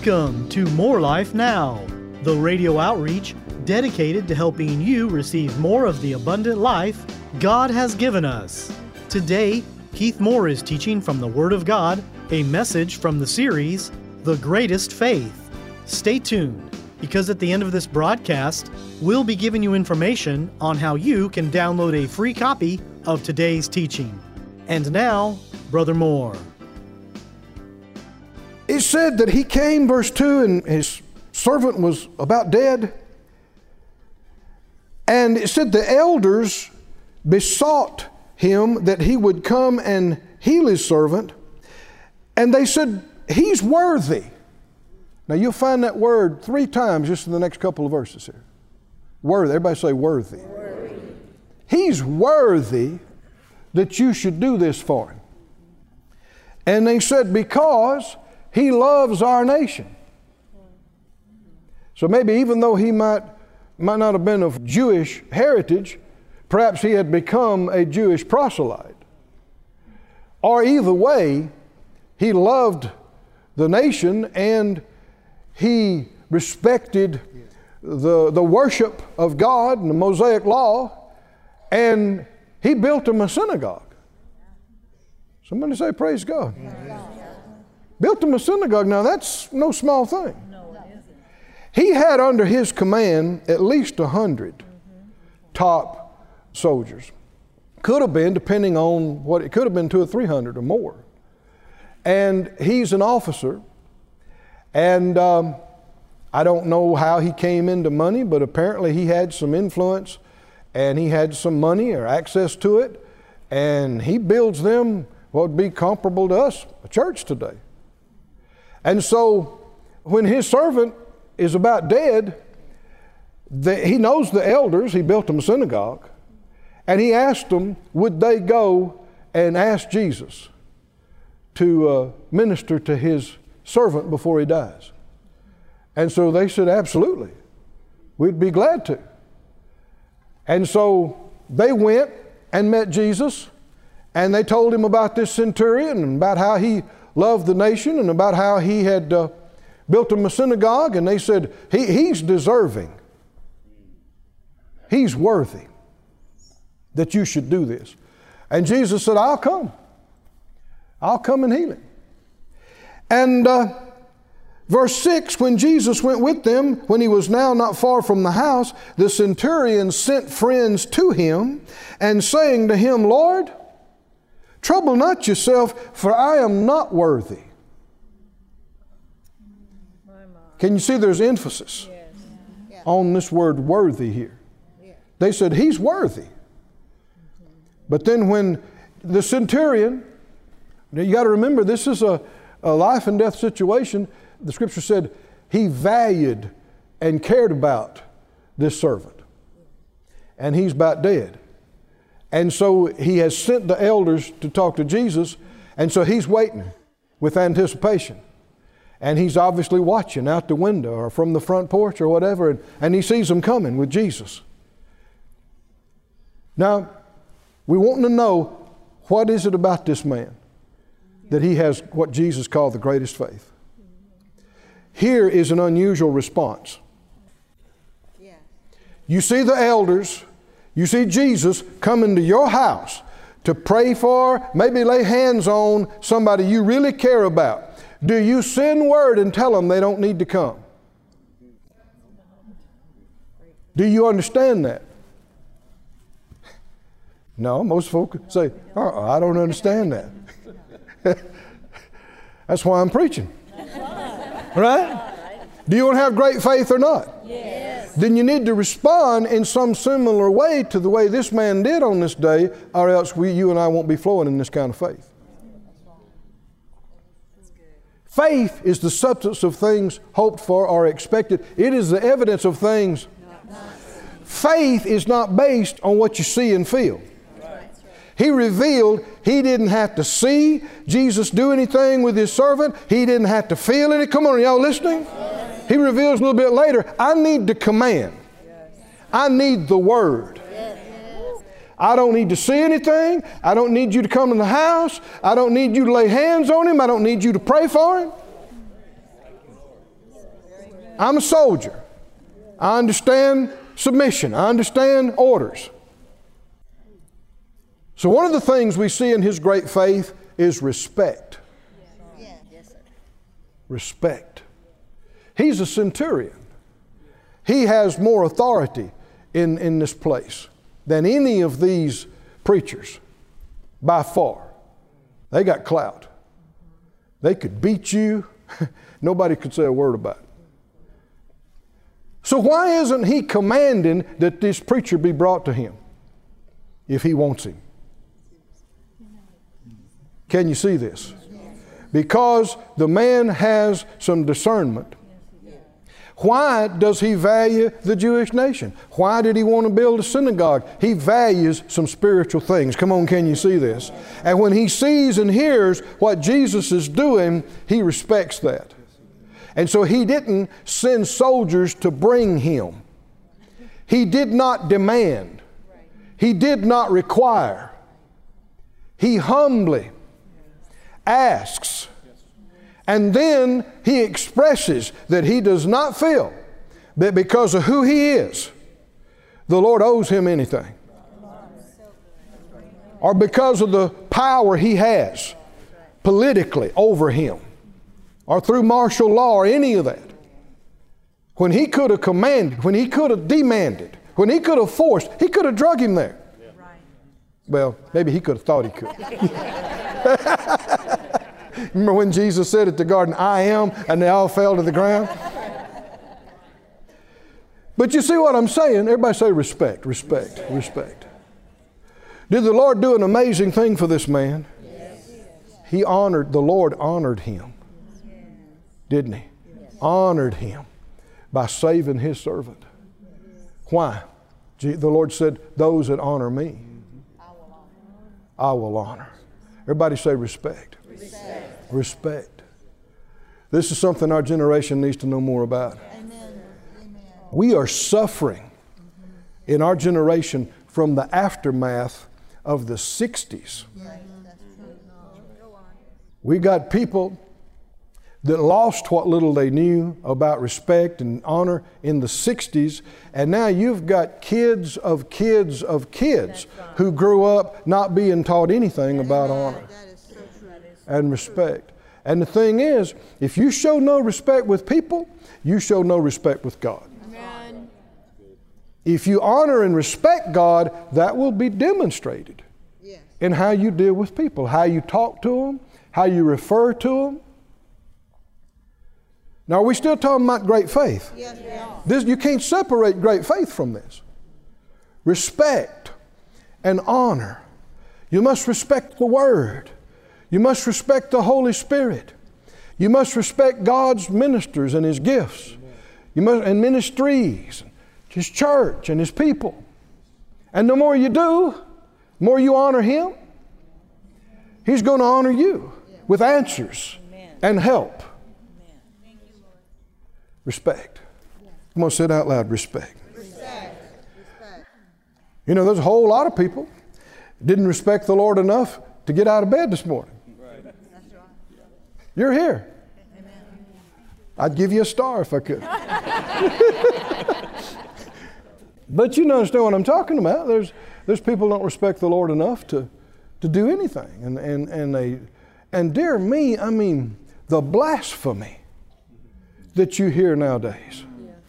Welcome to More Life Now, the radio outreach dedicated to helping you receive more of the abundant life God has given us. Today, Keith Moore is teaching from the Word of God, a message from the series, The Greatest Faith. Stay tuned, because at the end of this broadcast, we'll be giving you information on how you can download a free copy of today's teaching. And now, Brother Moore. It said that he came, verse 2, and his servant was about dead. And it said the elders besought him that he would come and heal his servant. And they said, he's worthy. Now you'll find that word 3 times just in the next couple of verses here. Worthy. Everybody say worthy. Worthy. He's worthy that you should do this for him. And they said, because he loves our nation. So maybe even though he might not have been of Jewish heritage, perhaps he had become a Jewish proselyte. Or either way, he loved the nation and he respected the worship of God and the Mosaic law, and he built him a synagogue. Somebody say, praise God. Yeah. Built him a synagogue. Now that's no small thing. No, it isn't. He had under his command at least 100 top soldiers. Could have been, depending on what, it could have been 200 or 300 or more. And he's an officer. And I don't know how he came into money, but apparently he had some influence and he had some money or access to it. And he builds them what would be comparable to us, a church today. And so when his servant is about dead, he knows the elders, he built them a synagogue, and he asked them, would they go and ask Jesus to minister to his servant before he dies? And so they said, absolutely, we'd be glad to. And so they went and met Jesus, and they told him about this centurion and about how he loved the nation and about how he had built him a synagogue, and they said, he's deserving. He's worthy that you should do this. And Jesus said, I'll come. I'll come and heal him. And verse 6, when Jesus went with them, when he was now not far from the house, the centurion sent friends to him, and saying to him, Lord, trouble not yourself, for I am not worthy. Can you see there's emphasis on this word worthy here? They said, he's worthy. But then when the centurion, you got to remember, this is a life and death situation. The scripture said he valued and cared about this servant. And he's about dead. And so he has sent the elders to talk to Jesus, and so he's waiting with anticipation. And he's obviously watching out the window or from the front porch or whatever, and he sees them coming with Jesus. Now, we want to know, what is it about this man that he has what Jesus called the greatest faith? Here is an unusual response. You see the elders, you see Jesus coming to your house to pray for, maybe lay hands on somebody you really care about. Do you send word and tell them they don't need to come? Do you understand that? No, most folk say, I don't understand that. That's why I'm preaching. Right? Do you want to have great faith or not? Yes. Then you need to respond in some similar way to the way this man did on this day, or else you and I won't be flowing in this kind of faith. Faith is the substance of things hoped for or expected. It is the evidence of things. Faith is not based on what you see and feel. He revealed he didn't have to see Jesus do anything with his servant. He didn't have to feel it. Come on, y'all listening? He reveals a little bit later, I need the command. I need the word. I don't need to see anything. I don't need you to come in the house. I don't need you to lay hands on him. I don't need you to pray for him. I'm a soldier. I understand submission. I understand orders. So one of the things we see in his great faith is respect. Respect. He's a centurion. He has more authority in this place than any of these preachers, by far. They got clout. They could beat you. Nobody could say a word about it. So why isn't he commanding that this preacher be brought to him if he wants him? Can you see this? Because the man has some discernment. Why does he value the Jewish nation? Why did he want to build a synagogue? He values some spiritual things. Come on, can you see this? And when he sees and hears what Jesus is doing, he respects that. And so he didn't send soldiers to bring him. He did not demand. He did not require. He humbly asks. And then he expresses that he does not feel that because of who he is, the Lord owes him anything. Or because of the power he has politically over him. Or through martial law or any of that. When he could have commanded, when he could have demanded, when he could have forced, he could have drug him there. Well, maybe he could have thought he could. Remember when Jesus said at the garden, I am, and they all fell to the ground? But you see what I'm saying? Everybody say respect, respect, respect. Did the Lord do an amazing thing for this man? Yes. The Lord honored him. Didn't he? Yes. Honored him by saving his servant. Why? The Lord said, those that honor me, I will honor. Everybody say respect. Respect. Respect. This is something our generation needs to know more about. Amen. We are suffering in our generation from the aftermath of the 60s. We got people that lost what little they knew about respect and honor in the 60s, and now you've got kids of kids of kids who grew up not being taught anything about honor and respect. And the thing is, if you show no respect with people, you show no respect with God. Amen. If you honor and respect God, that will be demonstrated in how you deal with people, how you talk to them, how you refer to them. Now, are we still talking about great faith? Yes, we are. You can't separate great faith from this. Respect and honor. You must respect the Word. You must respect the Holy Spirit. You must respect God's ministers and His gifts. And ministries, His church and His people. And the more you do, the more you honor Him, He's going to honor you with answers and help. Respect. Come on, say it out loud. Respect. Respect. You know, there's a whole lot of people didn't respect the Lord enough to get out of bed this morning. You're here. I'd give you a star if I could. But you understand what I'm talking about. There's people don't respect the Lord enough to do anything. And dear me, I mean, the blasphemy that you hear nowadays.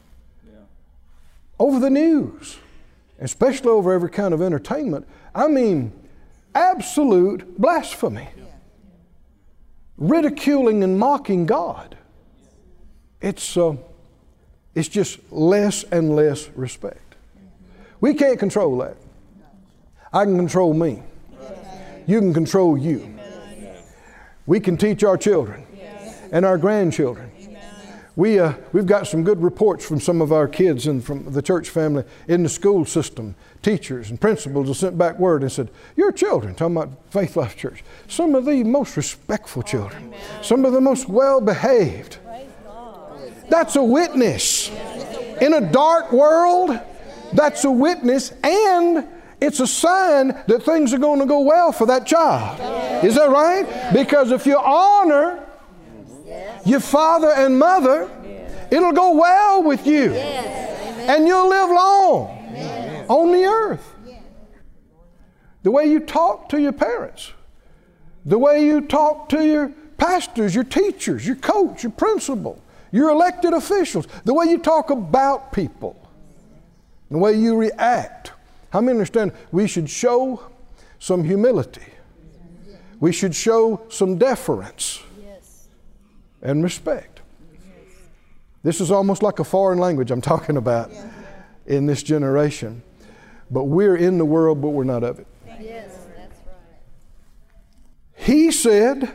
Over the news, especially over every kind of entertainment. I mean, absolute blasphemy. Ridiculing and mocking God. It's just less and less respect. We can't control that. I can control me. You can control you. We can teach our children and our grandchildren. We've got some good reports from some of our kids and from the church family in the school system. Teachers and principals have sent back word and said, your children, talking about Faith Life Church, some of the most respectful children, some of the most well-behaved. That's a witness. In a dark world, that's a witness, and it's a sign that things are going to go well for that child. Is that right? Because if you honor your father and mother, It'll go well with you. And you'll live long on the earth. The way you talk to your parents, the way you talk to your pastors, your teachers, your coach, your principal, your elected officials, the way you talk about people, the way you react. How many understand we should show some humility? We should show some deference and respect. This is almost like a foreign language I'm talking about in this generation. But we're in the world, but we're not of it. Yes, that's right. He said,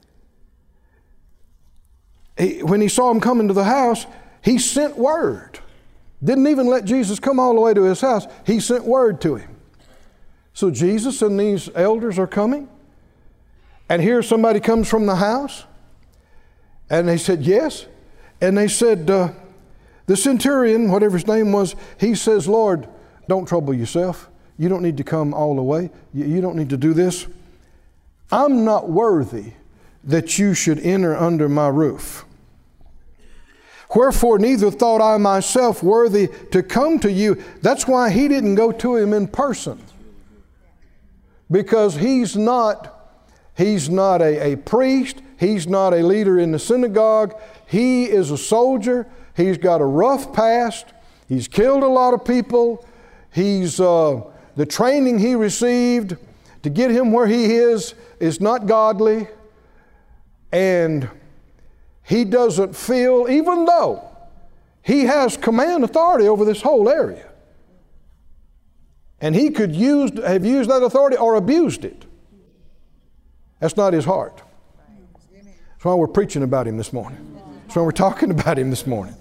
when he saw him come into the house, he sent word. Didn't even let Jesus come all the way to his house. He sent word to him. So Jesus and these elders are coming. And here somebody comes from the house. And they said, yes. And they said, the centurion, whatever his name was, he says, Lord, don't trouble yourself. You don't need to come all the way. You don't need to do this. I'm not worthy that you should enter under my roof. Wherefore neither thought I myself worthy to come to you. That's why he didn't go to him in person. Because he's not a priest. He's not a leader in the synagogue. He is a soldier. He's got a rough past. He's killed a lot of people. He's the training he received to get him where he is not godly. And he doesn't feel, even though he has command authority over this whole area, and he could have used that authority or abused it. That's not his heart. That's why we're preaching about him this morning. That's why we're talking about him this morning.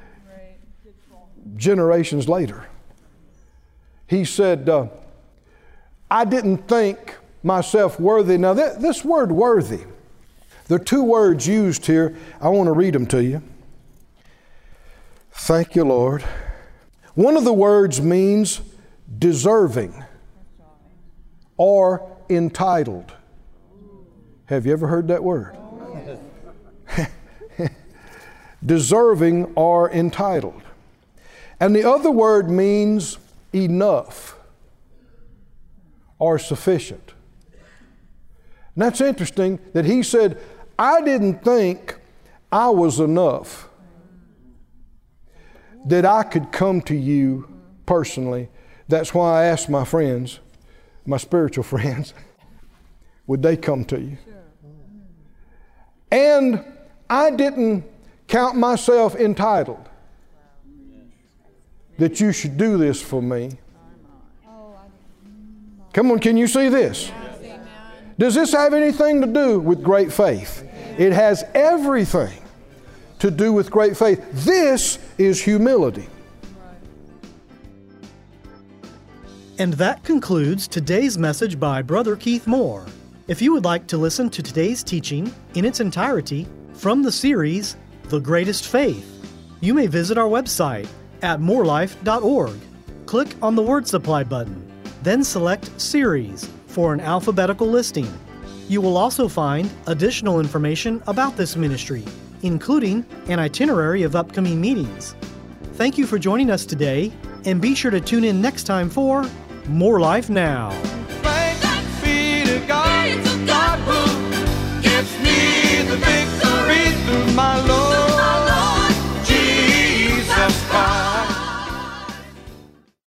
Generations later, he said, I didn't think myself worthy. Now this word worthy, there are two words used here. I want to read them to you. Thank you, Lord. One of the words means deserving or entitled. Have you ever heard that word? Deserving or entitled. And the other word means enough or sufficient. And that's interesting that he said, I didn't think I was enough that I could come to you personally. That's why I asked my friends, my spiritual friends, would they come to you? And I didn't count myself entitled that you should do this for me. Come on, can you see this? Does this have anything to do with great faith? It has everything to do with great faith. This is humility. And that concludes today's message by Brother Keith Moore. If you would like to listen to today's teaching in its entirety from the series, The Greatest Faith, you may visit our website at morelife.org. Click on the Word Supply button, then select Series for an alphabetical listing. You will also find additional information about this ministry, including an itinerary of upcoming meetings. Thank you for joining us today, and be sure to tune in next time for More Life Now.